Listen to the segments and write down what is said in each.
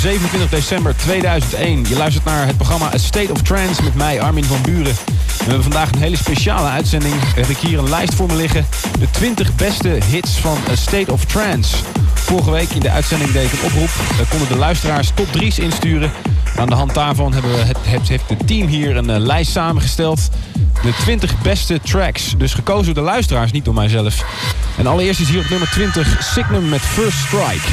27 december 2001. Je luistert naar het programma A State of Trance met mij, Armin van Buuren. We hebben vandaag een hele speciale uitzending. Heb ik hier een lijst voor me liggen. De 20 beste hits van A State of Trance. Vorige week in de uitzending deed ik een oproep. Konden de luisteraars top 3's insturen. Aan de hand daarvan heeft het team hier een lijst samengesteld. De 20 beste tracks. Dus gekozen door de luisteraars, niet door mijzelf. En allereerst is hier op nummer 20 Signum met First Strike.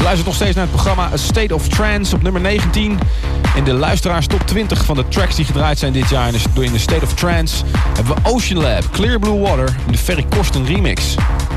luistert nog steeds naar het programma A State of Trance op nummer 19. In de luisteraars top 20 van de tracks die gedraaid zijn dit jaar in de State of Trance hebben we Ocean Lab, Clear Blue Water en de Ferry Corsten remix.